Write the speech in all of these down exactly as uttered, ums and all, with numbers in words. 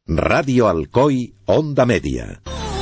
Radio Alcoy, Onda Media.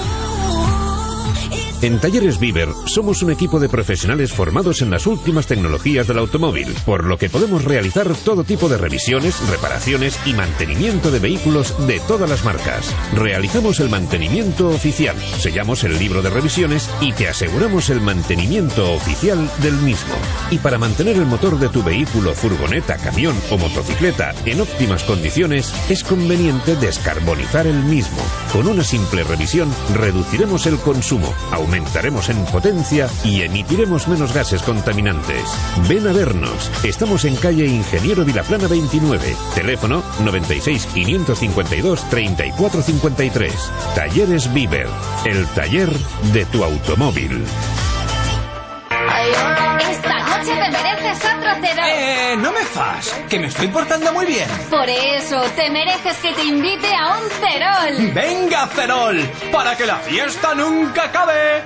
En Talleres Biber somos un equipo de profesionales formados en las últimas tecnologías del automóvil, por lo que podemos realizar todo tipo de revisiones, reparaciones y mantenimiento de vehículos de todas las marcas. Realizamos el mantenimiento oficial, sellamos el libro de revisiones y te aseguramos el mantenimiento oficial del mismo. Y para mantener el motor de tu vehículo, furgoneta, camión o motocicleta en óptimas condiciones, es conveniente descarbonizar el mismo. Con una simple revisión reduciremos el consumo, aumentaremos en potencia y emitiremos menos gases contaminantes. Ven a vernos. Estamos en calle Ingeniero Vilaplana veintinueve. Teléfono noventa y seis, quinientos cincuenta y dos, treinta y cuatro cincuenta y tres. Talleres Biber, el taller de tu automóvil. Esta noche te mereces otro Cerol. Eh, no me fas, que me estoy portando muy bien. Por eso, te mereces que te invite a un Cerol. ¡Venga, Cerol! ¡Para que la fiesta nunca acabe!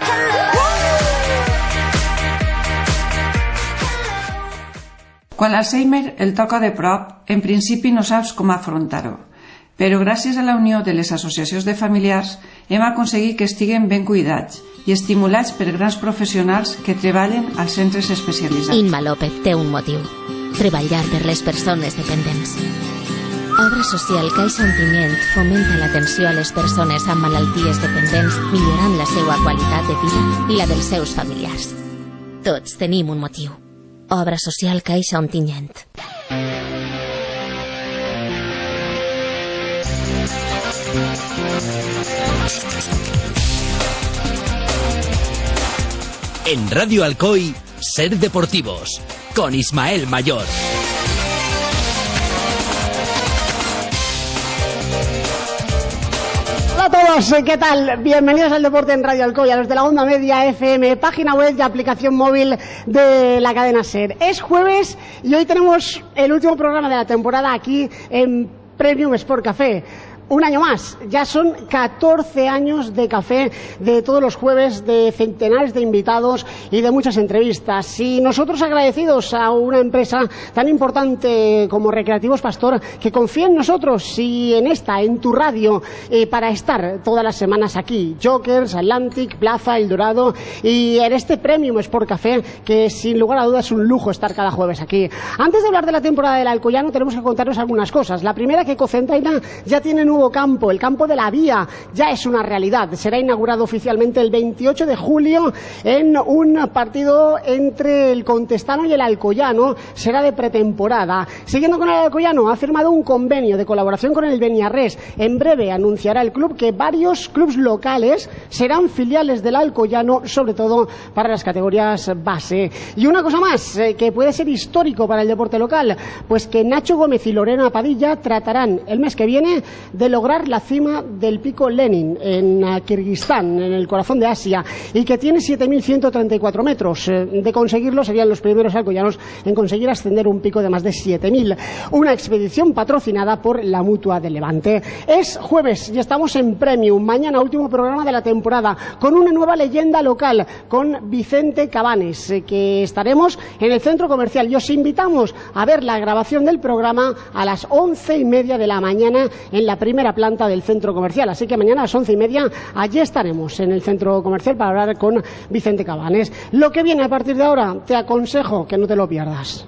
Quan l'Alzheimer el toca de prop, en principi no saps com afrontar-ho. Però gràcies a la unió de les associacions de familiars hem aconseguit que estiguen ben cuidats i estimulats per grans professionals que treballen als centres especialitzats. Imma López té un motiu: treballar per les persones dependents. Obra social Caixa Ontinyent fomenta l'atenció a les persones amb malalties dependents, millorant la seva qualitat de vida i la dels seus familiars. Tots tenim un motiu. Obra social Caixa Ontinyent. En Radio Alcoy, Ser Deportivos, con Ismael Mayor. Hola a todos, ¿qué tal? Bienvenidos al Deporte en Radio Alcoy, a los de la Onda Media F M, página web y aplicación móvil de la cadena SER. Es jueves y hoy tenemos el último programa de la temporada aquí en Premium Sport Café. Un año más, ya son catorce años de café, de todos los jueves, de centenares de invitados y de muchas entrevistas. Y nosotros agradecidos a una empresa tan importante como Recreativos Pastor, que confía en nosotros y en esta, en tu radio, eh, para estar todas las semanas aquí. Jokers, Atlantic, Plaza, El Dorado y en este Premium Sport Café, que sin lugar a dudas es un lujo estar cada jueves aquí. Antes de hablar de la temporada del Alcoyano, tenemos que contarnos algunas cosas. La primera, que Cocentaina ya tiene nuevo campo, el campo de la Vía, ya es una realidad. Será inaugurado oficialmente el veintiocho de julio en un partido entre el Contestano y el Alcoyano. Será de pretemporada. Siguiendo con el Alcoyano, ha firmado un convenio de colaboración con el Beniarrés. En breve anunciará el club que varios clubes locales serán filiales del Alcoyano, sobre todo para las categorías base. Y una cosa más, eh, que puede ser histórico para el deporte local, pues que Nacho Gómez y Lorena Padilla tratarán el mes que viene de lograr la cima del pico Lenin en Kirguistán, en el corazón de Asia, y que tiene siete mil ciento treinta y cuatro metros. De conseguirlo, serían los primeros alcoyanos en conseguir ascender un pico de más de siete mil. Una expedición patrocinada por la Mutua de Levante. Es jueves y estamos en Premium. Mañana, último programa de la temporada, con una nueva leyenda local, con Vicente Cabanes, que estaremos en el centro comercial. Y os invitamos a ver la grabación del programa a las once y media de la mañana en la primera planta del centro comercial. Así que mañana a las once y media allí estaremos en el centro comercial para hablar con Vicente Cabanes. Lo que viene a partir de ahora, te aconsejo que no te lo pierdas.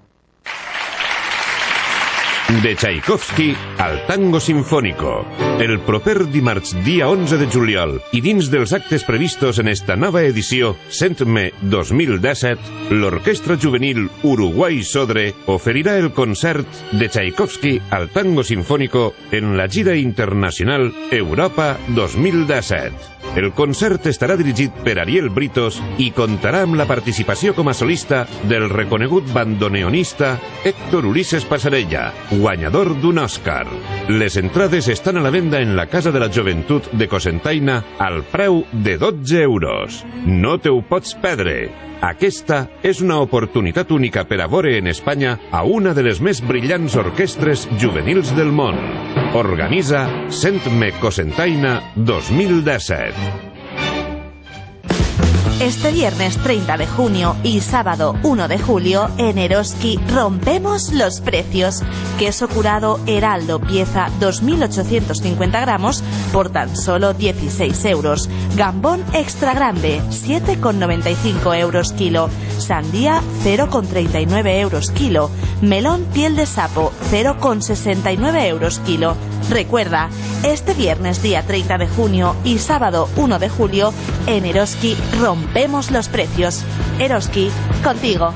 De Tchaikovsky al tango sinfònico. El proper dimarts dia onze de juliol i dins dels actes previstos en esta nova edició Sent-me dos mil disset, l'Orquestra Juvenil Uruguai Sodre oferirà el concert de Tchaikovsky al tango sinfònico en la gira internacional Europa dos mil disset. El concert estarà dirigit per Ariel Britos i comptarà amb la participació com a solista del reconegut bandoneonista Héctor Ulises Passarella, guanyador d'un Òscar. Les entrades estan a la venda en la Casa de la Joventut de Cocentaina al preu de dotze euros. No te ho pots perdre. Aquesta és una oportunitat única per a veure en Espanya a una de les més brillants orquestres juvenils del món. Organitza Sent-me Cocentaina dos mil disset. Este viernes treinta de junio y sábado uno de julio en Eroski rompemos los precios. Queso curado Heraldo pieza dos mil ochocientos cincuenta gramos por tan solo dieciséis euros. Gambón extra grande siete con noventa y cinco euros kilo. Sandía cero con treinta y nueve euros kilo. Melón piel de sapo cero con sesenta y nueve euros kilo. Recuerda, este viernes día treinta de junio y sábado uno de julio en Eroski rompemos los precios. Eroski, contigo.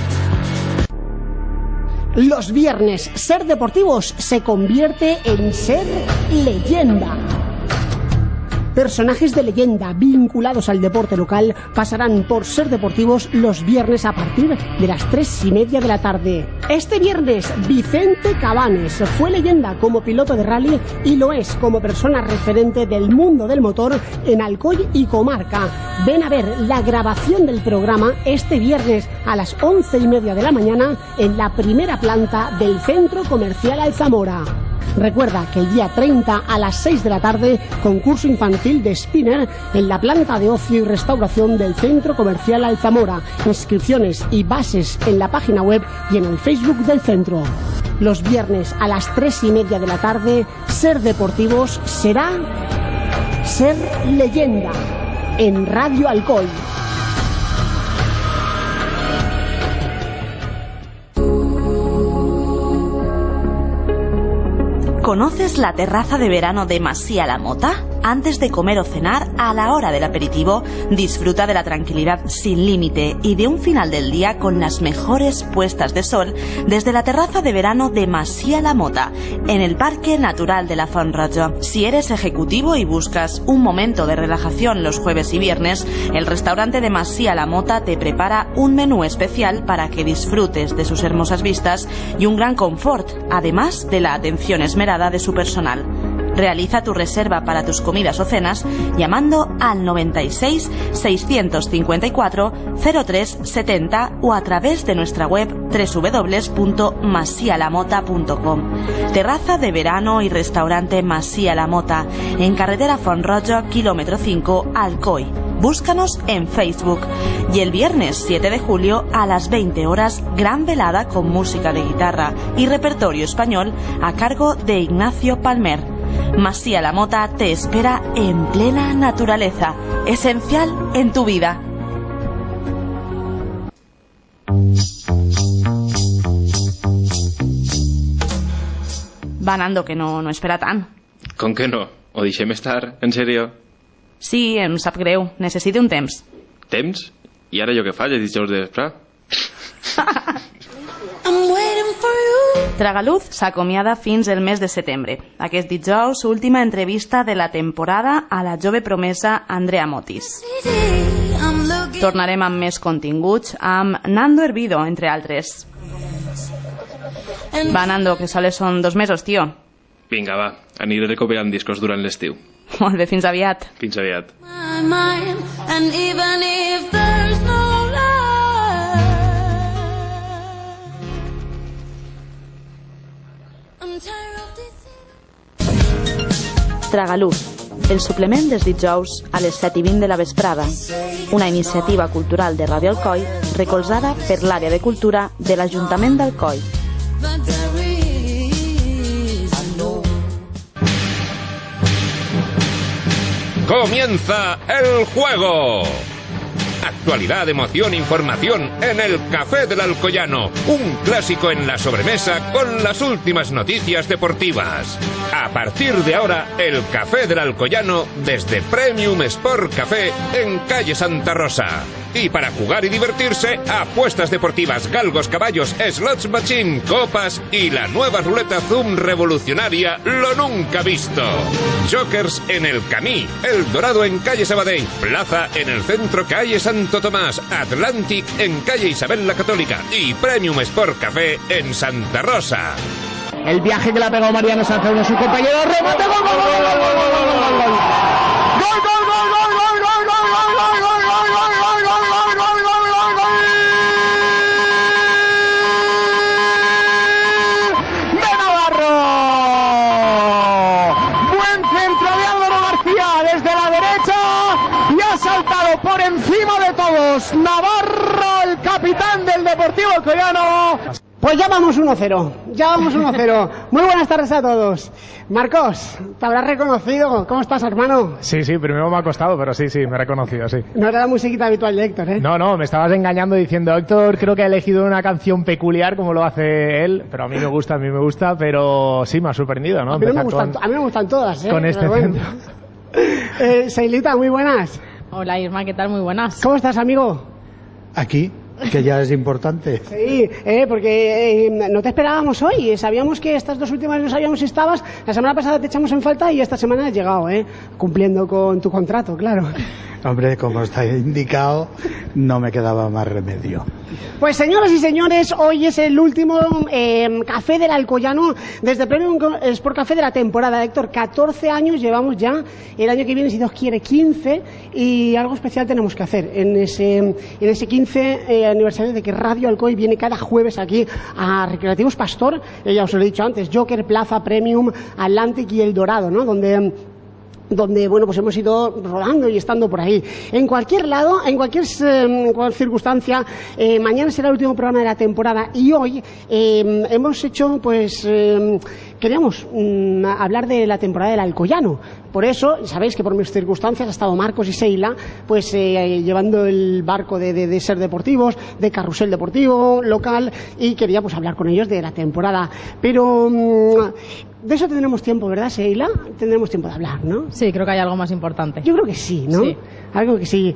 Los viernes, ser deportivos se convierte en ser leyenda. Personajes de leyenda vinculados al deporte local pasarán por Ser Deportivos los viernes a partir de las tres y media de la tarde. Este viernes, Vicente Cabanes fue leyenda como piloto de rally y lo es como persona referente del mundo del motor en Alcoy y comarca. Ven a ver la grabación del programa este viernes a las once y media de la mañana en la primera planta del Centro Comercial Alzamora. Recuerda que el día treinta a las seis de la tarde, concurso infantil de spinner en la planta de ocio y restauración del Centro Comercial Alzamora. Inscripciones y bases en la página web y en el Facebook del centro. Los viernes a las tres y media de la tarde, Ser Deportivos será Ser Leyenda en Radio Alcoy. ¿Conoces la terraza de verano de Masía La Mota? Antes de comer o cenar, a la hora del aperitivo, disfruta de la tranquilidad sin límite y de un final del día con las mejores puestas de sol desde la terraza de verano de Masía La Mota, en el Parque Natural de la Font Roja. Si eres ejecutivo y buscas un momento de relajación los jueves y viernes, el restaurante de Masía La Mota te prepara un menú especial para que disfrutes de sus hermosas vistas y un gran confort, además de la atención esmerada de su personal. Realiza tu reserva para tus comidas o cenas llamando al noventa y seis, seiscientos cincuenta y cuatro, cero tres setenta o a través de nuestra web doble u doble u doble u punto masía la mota punto com. Terraza de verano y restaurante Masía La Mota, en carretera Font Roja, kilómetro cinco, Alcoy. Búscanos en Facebook. Y el viernes siete de julio a las veinte horas, gran velada con música de guitarra y repertorio español a cargo de Ignacio Palmer. Masía La Mota te espera en plena naturaleza, esencial en tu vida. Vanando, que no, no espera tant. Com que no? Ho deixem estar? En sèrio? Sí, em sap greu. Necessito un temps. Temps? I ara jo què faig? He dit de desprar? Tragaluz s'acomiada fins el mes de setembre. Aquest dijous, última entrevista de la temporada a la jove promesa Andrea Motis. Tornarem amb més continguts, amb Nando Hervido, entre altres. Va, Nando, que sols són dos mesos, tio. Vinga, va, aniré recuperant discos durant l'estiu. Molt bé, fins aviat. Fins aviat. Tragaluz, el suplement dels dijous a les set i vint de la vesprada, una iniciativa cultural de Radio Alcoi recolzada per l'àrea de cultura de l'Ajuntament d'Alcoi. ¡Comienza el juego! Actualidad, emoción, información en el Café del Alcoyano. Un clásico en la sobremesa con las últimas noticias deportivas. A partir de ahora, el Café del Alcoyano desde Premium Sport Café en calle Santa Rosa. Y para jugar y divertirse, apuestas deportivas, galgos, caballos, slots machine, copas y la nueva ruleta Zoom revolucionaria, lo nunca visto. Jokers en el Camí, El Dorado en calle Sabadell, Plaza en el centro calle Santo Tomás, Atlantic en calle Isabel la Católica y Premium Sport Café en Santa Rosa. El viaje que la pegó Mariano Sánchez a su compañero, remate, gol, gol, gol, gol, gol, gol, gol, gol, gol, por encima de Marcos Navarro, el capitán del Deportivo Alcoyano. Pues ya vamos uno cero, ya vamos uno cero. Muy buenas tardes a todos. Marcos, te habrás reconocido. ¿Cómo estás, hermano? Sí, sí, primero me ha costado, pero sí, sí, me he reconocido, sí. No era la musiquita habitual de Héctor, ¿eh? No, no, me estabas engañando diciendo, Héctor, creo que ha elegido una canción peculiar como lo hace él, pero a mí me gusta, a mí me gusta, pero sí, me ha sorprendido, ¿no? A mí, no me, gustan, con... a mí me gustan todas, ¿eh? Con este bueno. eh, Seilita, muy buenas. Hola, Irma, ¿qué tal? Muy buenas. ¿Cómo estás, amigo? Aquí. Que ya es importante. Sí, eh, porque eh, no te esperábamos hoy. Sabíamos que estas dos últimas no sabíamos si estabas. La semana pasada te echamos en falta y esta semana has llegado, ¿eh? Cumpliendo con tu contrato, claro. Hombre, como está indicado, no me quedaba más remedio. Pues señoras y señores, hoy es el último eh, café del Alcoyano desde Premium Sport Café de la temporada. Héctor, catorce años llevamos ya. El año que viene, si Dios quiere, quince. Y algo especial tenemos que hacer en ese, en ese quince eh, aniversario de que Radio Alcoy viene cada jueves aquí a Recreativos Pastor. Eh, ya os lo he dicho antes, Joker, Plaza, Premium, Atlantic y El Dorado, ¿no? Donde... donde, bueno, pues hemos ido rodando y estando por ahí. En cualquier lado, en cualquier, eh, cualquier circunstancia, eh, mañana será el último programa de la temporada y hoy eh, hemos hecho, pues, eh, queríamos mm, hablar de la temporada del Alcoyano. Por eso, sabéis que por mis circunstancias ha estado Marcos y Seila, pues, eh, llevando el barco de, de, de Ser Deportivos, de Carrusel Deportivo local, y quería, pues, hablar con ellos de la temporada. Pero... Mm, de eso tendremos tiempo, ¿verdad, Seila? Tendremos tiempo de hablar, ¿no? Sí, creo que hay algo más importante. Yo creo que sí, ¿no? Sí. Algo que sí.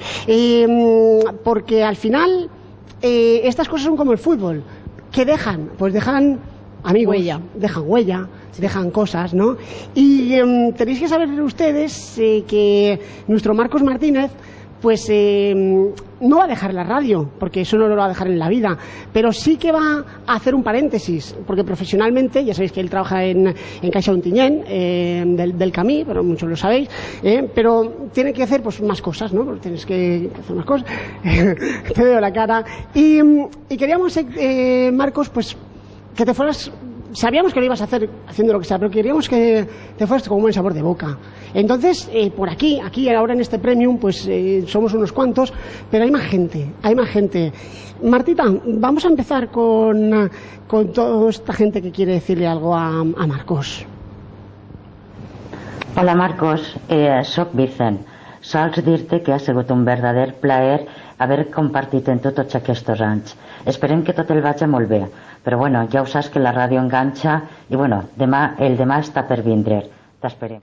Eh, porque al final, eh, estas cosas son como el fútbol. ¿Qué dejan? Pues dejan amigos, huella. dejan huella, sí. dejan cosas, ¿no? Y eh, tenéis que saber ustedes eh, que nuestro Marcos Martínez, pues eh, no va a dejar la radio, porque eso no lo va a dejar en la vida, pero sí que va a hacer un paréntesis, porque profesionalmente, ya sabéis que él trabaja en, en Caixa Ontinyent, eh, del, del Camí, pero muchos lo sabéis, eh, pero tiene que hacer pues más cosas, ¿no? Porque tienes que hacer más cosas, te veo la cara, y, y queríamos, eh, Marcos, pues que te fueras... Sabíamos que lo ibas a hacer haciendo lo que sea, pero queríamos que te fueras con un buen sabor de boca. Entonces, eh, por aquí, aquí ahora en este Premium, pues eh, somos unos cuantos, pero hay más gente, hay más gente. Martita, vamos a empezar con, con toda esta gente que quiere decirle algo a, a Marcos. Hola Marcos, eh, soc Vicent. Sols dir-te que ha sigut un verdader plaer haver compartit en tu tots aquests anys. Esperem que tot el vagi molt bé, però bueno, ja ho saps que la ràdio enganxa i bueno, demà, el demà està per vindre. T'esperem.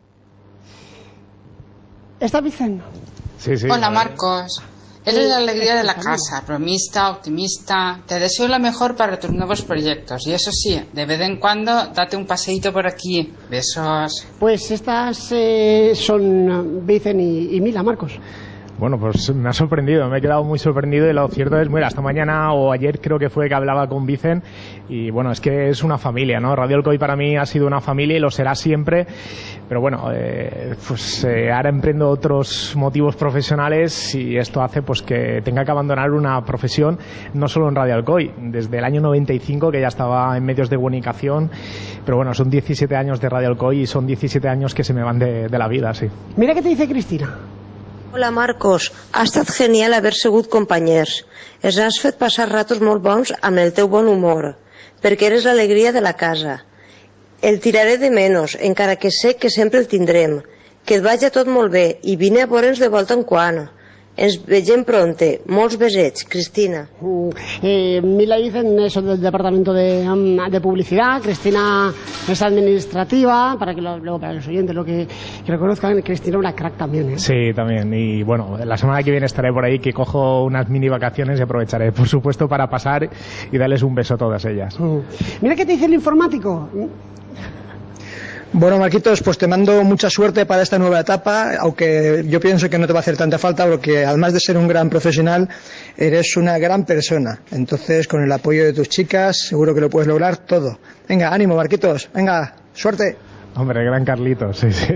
¿Está Vicent? Sí, sí. Hola Marcos, eres la alegría de la casa, bromista, optimista. Te deseo lo mejor para tus nuevos proyectos y eso sí, de vez en cuando date un paseíto por aquí. Besos. Pues estas eh, son Vicent y, y Mila, Marcos. Bueno, pues me ha sorprendido, me he quedado muy sorprendido y lo cierto es, mira, esta mañana o ayer creo que fue que hablaba con Vicent y bueno, es que es una familia, ¿no? Radio Alcoy para mí ha sido una familia y lo será siempre, pero bueno, eh, pues eh, ahora emprendo otros motivos profesionales y esto hace pues que tenga que abandonar una profesión no solo en Radio Alcoy, desde el año noventa y cinco que ya estaba en medios de comunicación, pero bueno, son diecisiete años de Radio Alcoy y son diecisiete años que se me van de, de la vida, sí. Mira qué te dice Cristina. Hola Marcos, ha estat genial haver sigut companys. Ens has fet passar ratos molt bons amb el teu bon humor, perquè eres l'alegria de la casa. El tiraré de menys, encara que sé que sempre el tindrem. Que et vagi tot molt bé i vine a veure'ns de volta en quan. Ens vegem pronte. Molts besets, Cristina. Uh, eh, Mila dicen eso del departamento de, um, de publicidad, Cristina es administrativa, para que lo, luego para los oyentes lo que, que reconozcan, Cristina una crack también, ¿eh? Sí, también, y bueno, la semana que viene estaré por ahí, que cojo unas mini vacaciones y aprovecharé, por supuesto, para pasar y darles un beso a todas ellas. Uh. Mira qué te dice el informático. Bueno, Marquitos, pues te mando mucha suerte para esta nueva etapa, aunque yo pienso que no te va a hacer tanta falta porque además de ser un gran profesional, eres una gran persona. Entonces, con el apoyo de tus chicas, seguro que lo puedes lograr todo. Venga, ánimo, Marquitos, venga, suerte. Hombre, gran Carlitos, sí, sí.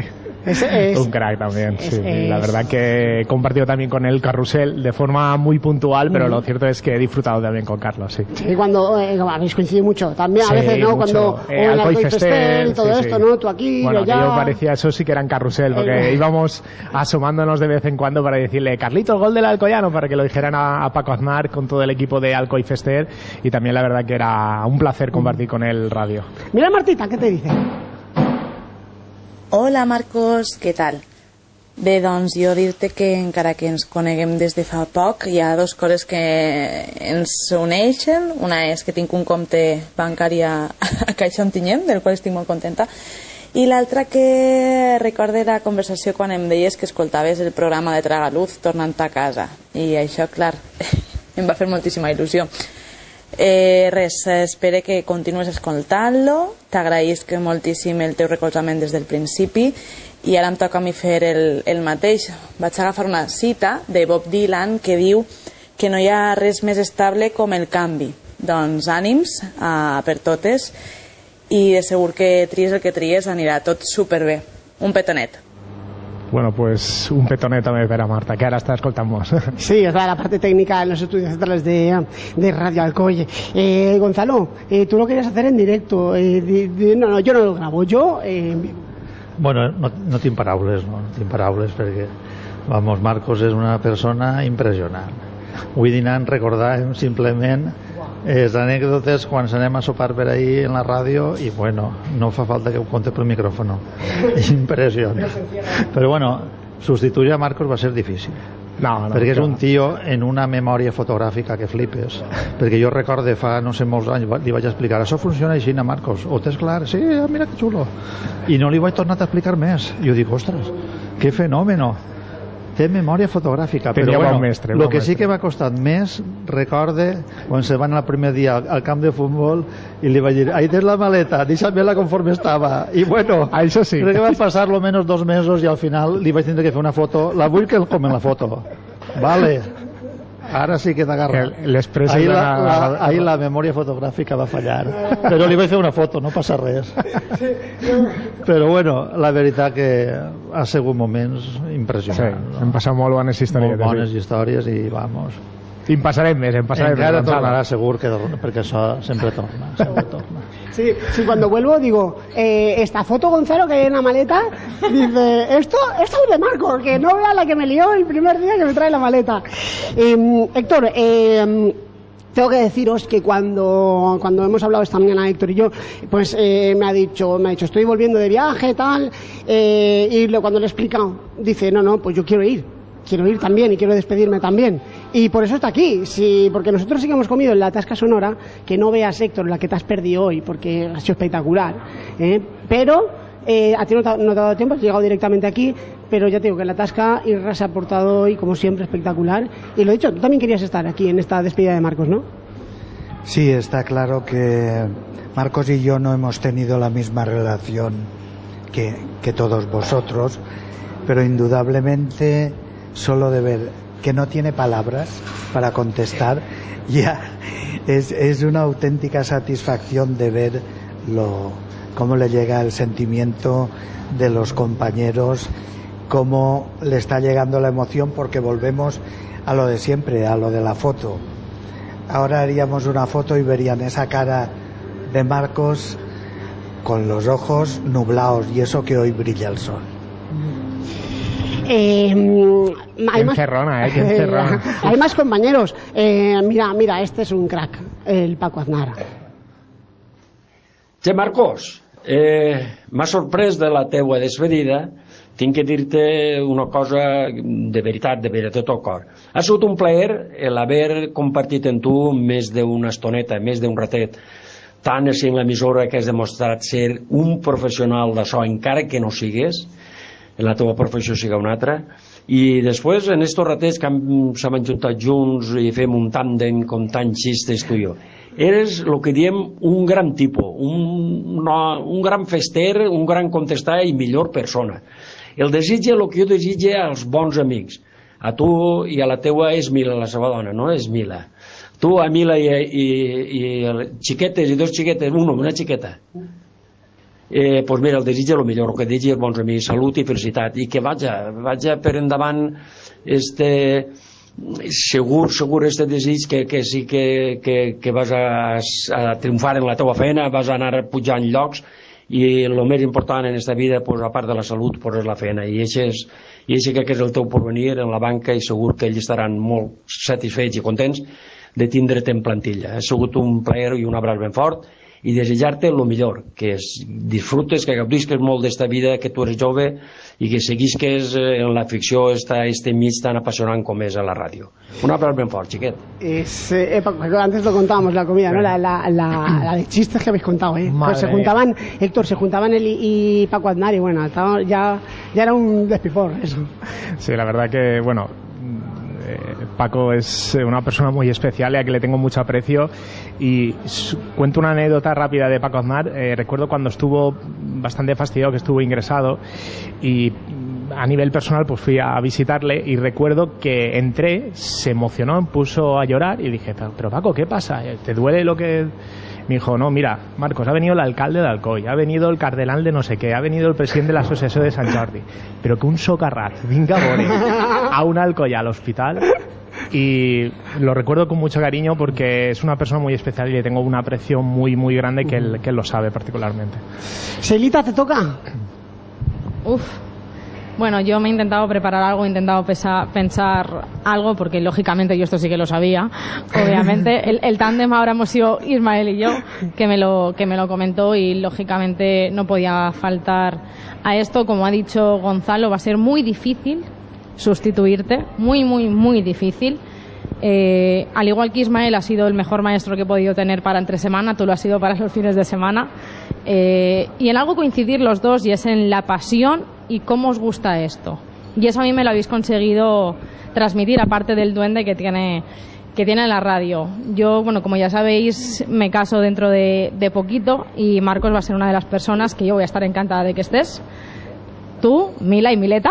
Es, es, un crack también, es, sí. Es, la verdad que he compartido también con él carrusel de forma muy puntual, pero mm. lo cierto es que he disfrutado también con Carlos, sí. Sí, cuando eh, habéis coincidido mucho, también a sí, veces, ¿no? Mucho. Cuando eh, el Alcoy Fester y todo sí, esto, sí. ¿no? Tú aquí, bueno, yo allá. parecía eso sí que eran carrusel, porque eh. íbamos asomándonos de vez en cuando para decirle, Carlito, el gol del Alcoyano, para que lo dijeran a, a Paco Aznar con todo el equipo de Alcoy Fester, y también la verdad que era un placer compartir con él radio. Mira Martita, ¿qué te dice? Hola Marcos, què tal? Bé, doncs jo dir-te que encara que ens coneguem des de fa poc, hi ha dues coses que ens uneixen. Una és que tinc un compte bancari a, a Caixa Ontinyent, del qual estic molt contenta, i l'altra que recorde la conversació quan em deies que escoltaves el programa de Tragaluz tornant a casa, i això, clar, em va fer moltíssima il·lusió. Eh, res, espero que continues escoltant-lo, t'agraïsc moltíssim el teu recolzament des del principi, i ara em toca a mi fer el, el mateix. Vaig agafar una cita de Bob Dylan que diu que no hi ha res més estable com el canvi. Doncs ànims uh, per totes, i de segur que tries el que tries anirà tot superbé. Un petonet. Bueno, pues un petonet también para Marta, que ahora está escoltamos. Sí, es la parte técnica en los estudios centrales de, de Radio Alcoy. Eh, Gonzalo, eh, tú lo querías hacer en directo. Eh, de, de, no, no, yo no lo grabo, yo eh, en vivo. Bueno, no, no tinc paraules, no, no tinc paraules perquè, vamos, Marcos és una persona impressionant. Avui dinant recordàvem simplement les anècdotes quan anem a sopar per ahí en la ràdio i, bueno, no fa falta que ho conte pel micròfono. Impressionant. Però, bueno, substituir a Marcos va ser difícil. No, no, perquè és no. un tio en una memòria fotogràfica que flipes, perquè jo recordo fa no sé molts anys li vaig explicar, això funciona així a Marcos, ho tens clar? Sí, mira que xulo, i no li vaig tornar a explicar més, i jo dic, ostres, que fenòmeno, té memòria fotogràfica. Però Tenia bueno, bon mestre, el bon que mestre. sí que m'ha costat més, recorde quan se van el primer dia al camp de futbol i li vaig dir, ahí tens la maleta, deixa-me-la conforme estava, i bueno, ah, això sí. crec que van passar lo menos dos mesos i al final li vaig tindre que fer una foto, la vull que el com en la foto, vale, ara sí que t'agarra. Ahí la, la, ahí la memòria fotogràfica va fallar, però li vaig fer una foto, no passa res. Però bueno, la veritat que ha sigut moments impressionants. Sí, no? Hem passat molt bones històries. Molt bones sí. històries i vamos. I en passarem més, en passarem Encara més. tornarà segur, que, perquè això sempre torna, sempre torna. Sí, sí, cuando vuelvo digo, eh, esta foto, Gonzalo, que hay en la maleta, dice, esto, esto es de Marcos, que no vea la que me lió el primer día que me trae la maleta. Eh, Héctor, eh, tengo que deciros que cuando, cuando hemos hablado esta mañana, Héctor y yo, pues eh, me ha dicho, me ha dicho, estoy volviendo de viaje, tal, eh, y lo, cuando le he explicado, dice, no, no, pues yo quiero ir. Quiero ir también y quiero despedirme también. Y por eso está aquí, sí, porque nosotros sí que hemos comido en la Tasca Sonora, que no veas, Héctor, la que te has perdido hoy, porque ha sido espectacular. ¿eh? Pero eh, a ti no te, no te ha dado tiempo, has llegado directamente aquí, pero ya te digo que la Tasca Irra se ha portado hoy, como siempre, espectacular. Y lo he dicho, tú también querías estar aquí en esta despedida de Marcos, ¿no? Sí, está claro que Marcos y yo no hemos tenido la misma relación que, que todos vosotros, pero indudablemente solo de ver que no tiene palabras para contestar, ya es, es una auténtica satisfacción de ver lo, cómo le llega el sentimiento de los compañeros, cómo le está llegando la emoción, porque volvemos a lo de siempre, a lo de la foto. Ahora haríamos una foto y verían esa cara de Marcos con los ojos nublados, y eso que hoy brilla el sol. Eh, hay, más, encerrona, eh, que encerrona. hay más compañeros. Eh, mira, mira, este es un crack, el Paco Aznar. Che, Marcos, eh, m'ha sorprès de la teua despedida. Tinc que dir-te una cosa de veritat, de veritat tot el cor. Ha sigut un plaer l'haver compartit amb tu més d'una estoneta, més d'un ratet, tant així en l'emissora que has demostrat ser un professional d'això, encara que no sigues, en la teva professió siga una altra, i després en estos ratets que s'han juntat junts i fem un tàndem comptant xistes tu i jo, eres el que diem un gran tipus, un, una, un gran fester, un gran contestar i millor persona. El desitge, el que jo desitge als bons amics, a tu i a la teua és Mila, la seva dona, no és Mila. Tu a Mila i, i, i xiquetes i dos xiquetes, un home, una xiqueta. eh, pues mira, el desig el millor, el que desig els bons amics, salut i felicitat, i que vaja, vaja per endavant este, segur, segur este desig que, que sí que, que, que vas a, a triomfar en la teua feina, vas a anar pujant llocs, i el més important en aquesta vida, pues, a part de la salut, pues, és la feina, i això és, i això que és el teu porvenir en la banca, i segur que ells estaran molt satisfets i contents de tindre't en plantilla. Ha sigut un plaer i un abraç ben fort, i desitjar-te el millor, que es disfrutes, que gaudisques molt d'esta vida, que tu eres jove i que seguisques en la ficció esta, este mig tan apassionant com és a la ràdio. Un abraç ben fort, xiquet. Es, eh, antes lo contábamos, la comida, ¿no? La, la, la, la de chistes que habéis contado, ¿eh? Pues se juntaban, Héctor, se juntaban él y, y Paco Aznar, y bueno, estaba, ya, ya era un despifor eso. Sí, la verdad que, bueno, Paco es una persona muy especial y a que le tengo mucho aprecio, y cuento una anécdota rápida de Paco Aznar. Eh, recuerdo cuando estuvo bastante fastidiado, que estuvo ingresado, y a nivel personal pues fui a visitarle, y recuerdo que entré, se emocionó, me puso a llorar y dije, pero Paco, ¿qué pasa? ¿Te duele lo que...? Me dijo, no, mira, Marcos, ha venido el alcalde de Alcoy, ha venido el cardenal de no sé qué, ha venido el presidente de la Asociación de Sant Jordi, pero que un socarrat vinga a veure a un Alcoy al hospital. Y lo recuerdo con mucho cariño porque es una persona muy especial y le tengo un aprecio muy, muy grande, que él, que él lo sabe particularmente. Selita, ¿te toca? Uf. Bueno, yo me he intentado preparar algo, he intentado pesa, pensar algo, porque lógicamente yo esto sí que lo sabía, obviamente. El, el tándem ahora hemos sido Ismael y yo, que me, lo, que me lo comentó, y lógicamente no podía faltar a esto. Como ha dicho Gonzalo, va a ser muy difícil sustituirte, muy, muy, muy difícil. Eh, al igual que Ismael ha sido el mejor maestro que he podido tener para entre semana, tú lo has sido para los fines de semana. Eh, y en algo coincidir los dos, y es en la pasión y cómo os gusta esto, y eso a mí me lo habéis conseguido transmitir, aparte del duende que tiene que tiene la radio. Yo, bueno, como ya sabéis, me caso dentro de, de poquito, y Marcos va a ser una de las personas que yo voy a estar encantada de que estés, tú, Mila y Mileta.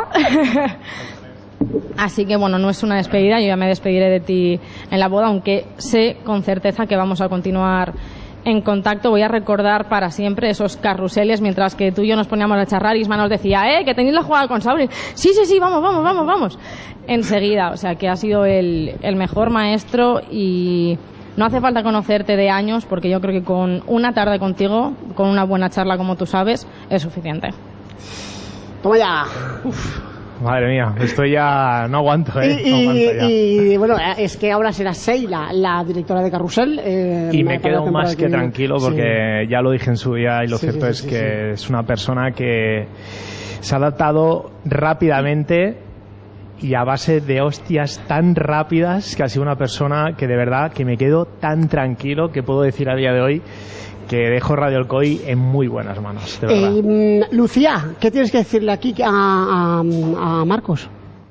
Así que bueno, no es una despedida, yo ya me despediré de ti en la boda, aunque sé con certeza que vamos a continuar en contacto. Voy a recordar para siempre esos carruseles mientras que tú y yo nos poníamos a charlar, y Isma nos decía, eh, que tenéis la jugada con Sauri. Sí, sí, sí, vamos, vamos, vamos, vamos. Enseguida, o sea que ha sido el, el mejor maestro, y no hace falta conocerte de años, porque yo creo que con una tarde contigo, con una buena charla como tú sabes, es suficiente. Toma ya. Uf. Madre mía, esto ya no aguanto, ¿eh? Y, no aguanto ya. y bueno, es que ahora será Seila, la directora de Carrusel. Eh, y me quedo más que, que tranquilo, porque sí, ya lo dije en su día, y lo sí, cierto sí, es sí, que sí. es una persona que se ha adaptado rápidamente y a base de hostias tan rápidas, que ha sido una persona que de verdad que me quedo tan tranquilo, que puedo decir a día de hoy que dejo Radio Alcoy en muy buenas manos, de verdad. Eh, Lucía, ¿qué tienes que decirle aquí a, a, a Marcos?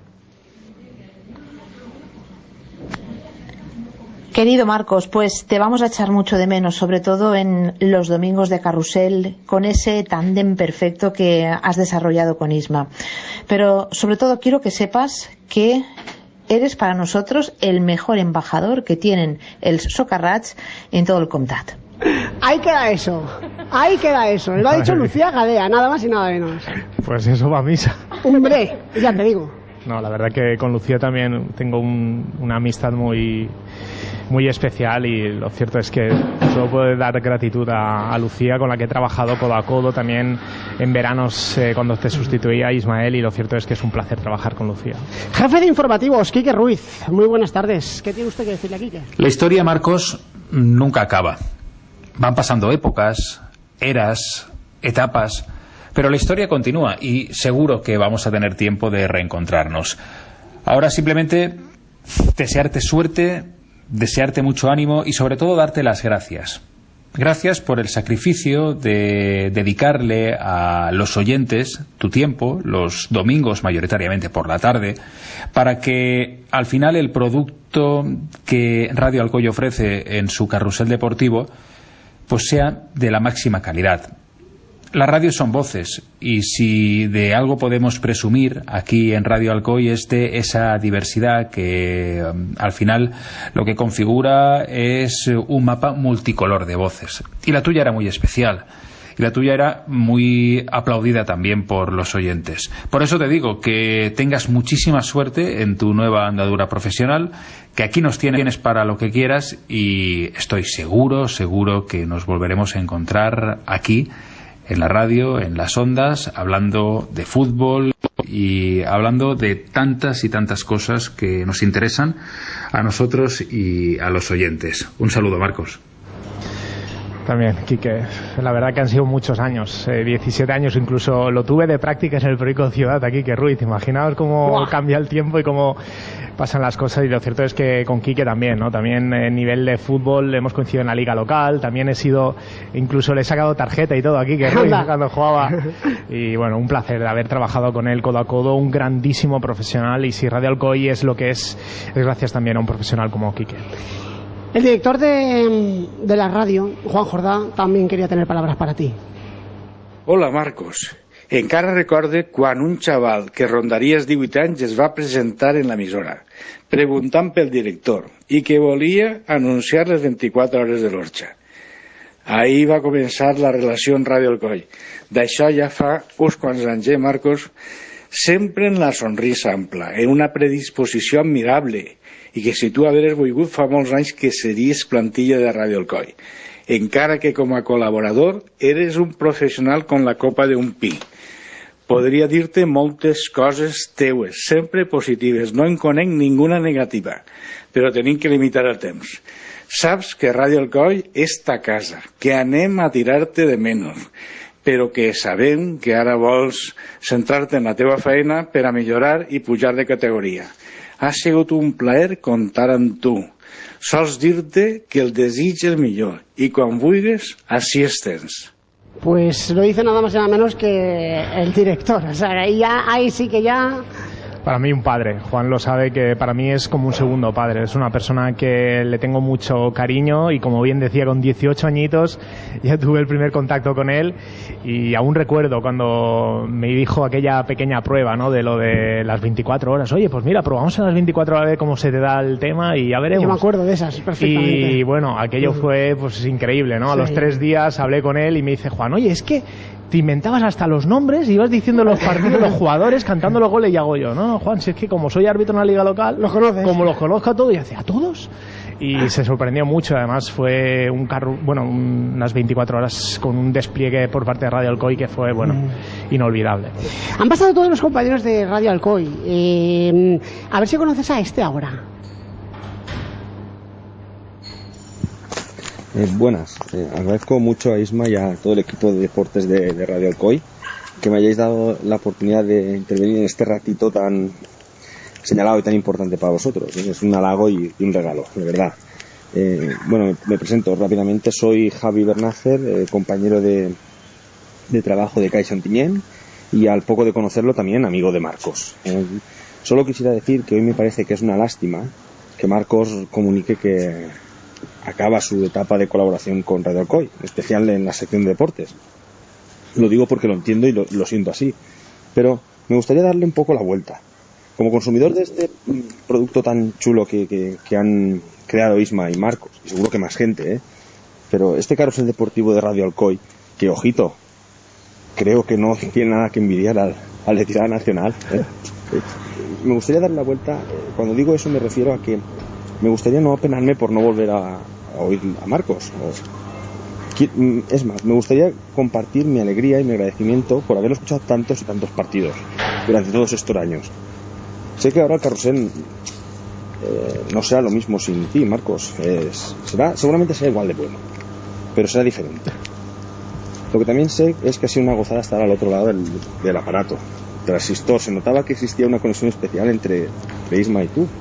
Querido Marcos, pues te vamos a echar mucho de menos, sobre todo en los domingos de Carrusel, con ese tándem perfecto que has desarrollado con Isma. Pero sobre todo quiero que sepas que eres para nosotros el mejor embajador que tienen els Socarrats en todo el comtat. Ahí queda eso, ahí queda eso. Lo ha dicho Lucía Gadea, nada más y nada menos. Pues eso va a misa. Hombre, ya te digo. No, la verdad que con Lucía también tengo un, una amistad muy muy especial, y lo cierto es que solo puedo dar gratitud a, a Lucía, con la que he trabajado codo a codo también en veranos eh, cuando te sustituía a Ismael, y lo cierto es que es un placer trabajar con Lucía. Jefe de informativos, Quique Ruiz, muy buenas tardes. ¿Qué tiene usted que decirle a Quique? La historia, Marcos, nunca acaba. Van pasando épocas, eras, etapas, pero la historia continúa, y seguro que vamos a tener tiempo de reencontrarnos. Ahora simplemente desearte suerte, desearte mucho ánimo, y sobre todo darte las gracias. Gracias por el sacrificio de dedicarle a los oyentes tu tiempo, los domingos mayoritariamente por la tarde, para que al final el producto que Radio Alcoy ofrece en su carrusel deportivo pues sea de la máxima calidad. Las radios son voces, y si de algo podemos presumir aquí en Radio Alcoy es de esa diversidad que um, al final lo que configura es un mapa multicolor de voces. Y la tuya era muy especial, y la tuya era muy aplaudida también por los oyentes. Por eso te digo que tengas muchísima suerte en tu nueva andadura profesional, que aquí nos tienes para lo que quieras, y estoy seguro, seguro que nos volveremos a encontrar aquí en la radio, en las ondas, hablando de fútbol y hablando de tantas y tantas cosas que nos interesan a nosotros y a los oyentes. Un saludo, Marcos. También, Quique, la verdad que han sido muchos años, eh, diecisiete años incluso, lo tuve de prácticas en el periódico Ciudad, aquí, Quique Ruiz. Imaginaos cómo ¡buah! Cambia el tiempo y cómo pasan las cosas, y lo cierto es que con Quique también, ¿no? También en nivel de fútbol hemos coincidido en la liga local, también he sido, incluso le he sacado tarjeta y todo a Quique Ruiz cuando jugaba, y bueno, un placer de haber trabajado con él codo a codo, un grandísimo profesional, y si Radio Alcoy es lo que es, es gracias también a un profesional como Quique. El director de, de la radio, Juan Jordà, también quería tener palabras para ti. Hola, Marcos. Encara recorde quan un xaval que rondaria els divuit anys es va presentar en l'emissora, preguntant pel director, i que volia anunciar les vint-i-quatre hores de l'Orxa. Ahir va començar la relació en Radio Alcoy. D'això ja fa uns quants anys, eh, Marcos? Sempre en la sonrisa ampla, en una predisposició admirable, i que si tu hagueres volgut fa molts anys que series plantilla de Radio Alcoy, encara que com a col·laborador eres un professional con la copa d'un pi. Podria dir-te moltes coses teues, sempre positives, no en conec ninguna negativa, però tenim que limitar el temps. Saps que Radio Alcoy és ta casa, que anem a tirar-te de menys, però que sabem que ara vols centrar-te en la teva feina per a millorar i pujar de categoria. Ha sigut un plaer comptar amb tu. Sols dir-te que el desig és millor i quan vulguis, així estens. Pues lo dice nada más y nada menos que el director. O sea, ahí, ya, ahí sí que ya... Para mí un padre, Juan lo sabe, que para mí es como un segundo padre, es una persona que le tengo mucho cariño, y como bien decía, con dieciocho añitos ya tuve el primer contacto con él, y aún recuerdo cuando me dijo aquella pequeña prueba, ¿no?, de lo de las veinticuatro horas. Oye, pues mira, probamos a las veinticuatro horas a ver cómo se te da el tema y ya veremos. Yo me acuerdo de esas perfectamente. Y bueno, aquello fue pues increíble, ¿no? Sí. A los tres días hablé con él y me dice: Juan, oye, es que te inventabas hasta los nombres y ibas diciendo los partidos, los jugadores, cantando los goles, y hago yo, no, no, Juan, si es que como soy árbitro en la liga local, los conoces, como los conozco a todos, y hace, ¿a todos? Y ah. se sorprendió mucho. Además fue un carro, bueno, unas veinticuatro horas con un despliegue por parte de Radio Alcoy que fue, bueno, mm. inolvidable. Han pasado todos los compañeros de Radio Alcoy, eh, a ver si conoces a este ahora. Eh, buenas, eh, agradezco mucho a Isma y a todo el equipo de deportes de, de Radio Alcoy que me hayáis dado la oportunidad de intervenir en este ratito tan señalado y tan importante para vosotros. ¿eh? Es un halago y, y un regalo, de verdad. Eh, bueno, me, me presento rápidamente. Soy Javi Bernácer, eh, compañero de, de trabajo de Caixa Ontinyent, y al poco de conocerlo también amigo de Marcos. Eh, solo quisiera decir que hoy me parece que es una lástima que Marcos comunique que acaba su etapa de colaboración con Radio Alcoy, en especial en la sección de deportes. Lo digo porque lo entiendo y lo, lo siento así, pero me gustaría darle un poco la vuelta. Como consumidor de este producto tan chulo que, que, que han creado Isma y Marcos, y seguro que más gente, ¿eh? pero este carrusel deportivo de Radio Alcoy, que, ojito, creo que no tiene nada que envidiar al, al de tirada nacional, ¿eh? me gustaría dar la vuelta. Cuando digo eso me refiero a que me gustaría no apenarme por no volver a, a oír a Marcos. O, es más, me gustaría compartir mi alegría y mi agradecimiento por haberlo escuchado tantos y tantos partidos durante todos estos años. Sé que ahora el carrusel eh, no será lo mismo sin ti, Marcos. Es, será, seguramente será igual de bueno, pero será diferente. Lo que también sé es que ha sido una gozada estar al otro lado del, del aparato. Transistor, se notaba que existía una conexión especial entre, entre Isma y tú.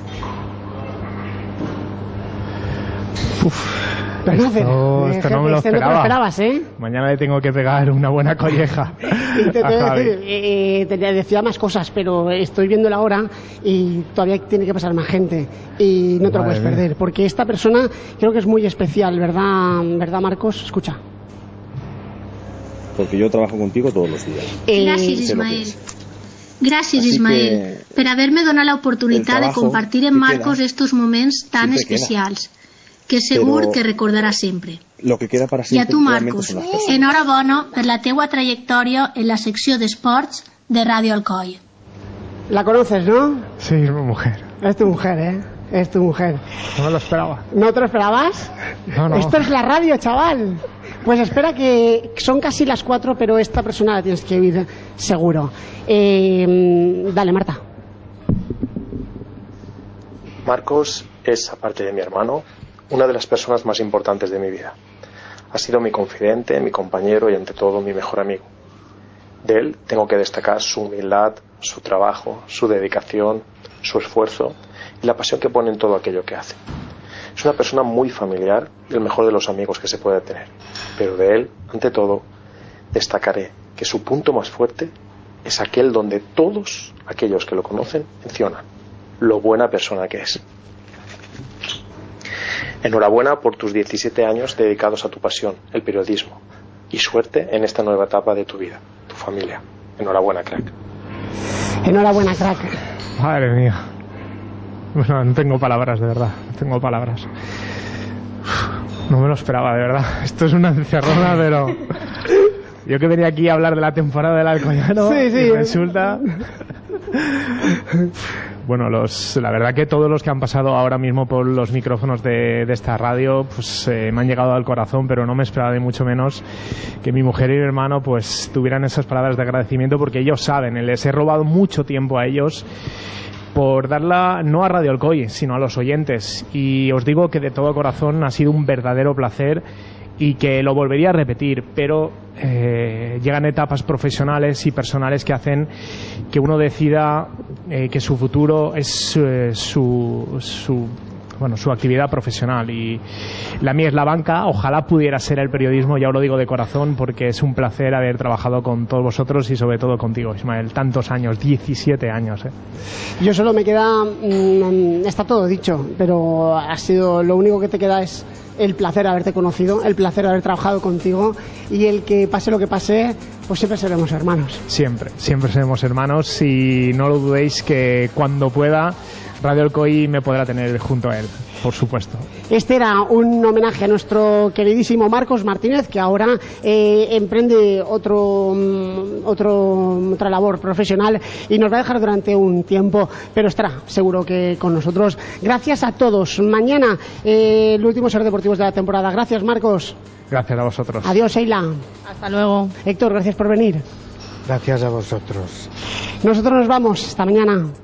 Uf, esto, esto no me lo esperaba. No te lo esperabas, ¿eh? Mañana le tengo que pegar una buena colleja y te, a Javi. Te, eh, te decía más cosas, pero estoy viendo la hora y todavía tiene que pasar más gente y no te Madre lo puedes mía. perder, porque esta persona creo que es muy especial, ¿verdad, ¿verdad Marcos? Escucha. Porque yo trabajo contigo todos los días. Eh, Gràcies, Ismael. Gràcies, Ismael, per haver-me donat l'oportunitat de compartir amb Marcos estos moments tan especials. que segur Però que recordaràs sempre. Lo que queda para I a siempre tu, realmente Marcos, son las personas. enhorabona per la teua trajectòria en la secció d'esports de Radio Alcoi. La conoces, ¿no? Sí, es mi mujer. Es tu mujer, ¿eh? Es tu mujer. No me lo esperaba. ¿No te lo esperabas? No, no. Esto es la radio, chaval. Pues espera, que son casi las cuatro, pero esta persona la tienes que oír seguro. Eh, dale, Marta. Marcos es, aparte de mi hermano, una de las personas más importantes de mi vida. Ha sido mi confidente, mi compañero y ante todo mi mejor amigo. De él tengo que destacar su humildad, su trabajo, su dedicación, su esfuerzo y la pasión que pone en todo aquello que hace. Es una persona muy familiar y el mejor de los amigos que se puede tener. Pero de él, ante todo, destacaré que su punto más fuerte es aquel donde todos aquellos que lo conocen mencionan lo buena persona que es. Enhorabuena por tus diecisiete años dedicados a tu pasión, el periodismo, y suerte en esta nueva etapa de tu vida, tu familia. Enhorabuena, crack. Enhorabuena, crack. Madre mía. Bueno, no tengo palabras, de verdad. No tengo palabras. No me lo esperaba, de verdad. Esto es una encerrona, pero... Yo que venía aquí a hablar de la temporada del Alcoyano, sí, sí. y resulta... Bueno, los, la verdad que todos los que han pasado ahora mismo por los micrófonos de, de esta radio pues eh, me han llegado al corazón, pero no me esperaba ni mucho menos que mi mujer y mi hermano pues tuvieran esas palabras de agradecimiento, porque ellos saben, les he robado mucho tiempo a ellos por darla no a Radio Alcoy, sino a los oyentes, y os digo que de todo corazón ha sido un verdadero placer y que lo volvería a repetir, pero eh, llegan etapas profesionales y personales que hacen que uno decida eh, que su futuro es eh, su, su bueno, su actividad profesional, y la mía es la banca. Ojalá pudiera ser el periodismo, ya os lo digo de corazón, porque es un placer haber trabajado con todos vosotros y sobre todo contigo, Ismael, tantos años, diecisiete años, ¿eh? Yo solo me queda, mmm, está todo dicho, pero ha sido, lo único que te queda es el placer de haberte conocido, el placer de haber trabajado contigo, y el que pase lo que pase, pues siempre seremos hermanos. Siempre, siempre seremos hermanos, y no lo dudéis que cuando pueda Radio Alcoy me podrá tener junto a él, por supuesto. Este era un homenaje a nuestro queridísimo Marcos Martínez, que ahora eh, emprende otro, otro, otra labor profesional y nos va a dejar durante un tiempo, pero estará seguro que con nosotros. Gracias a todos. Mañana eh, el último Ser Deportivos de la temporada. Gracias, Marcos. Gracias a vosotros. Adiós, Eila. Hasta luego. Héctor, gracias por venir. Gracias a vosotros. Nosotros nos vamos. Hasta mañana.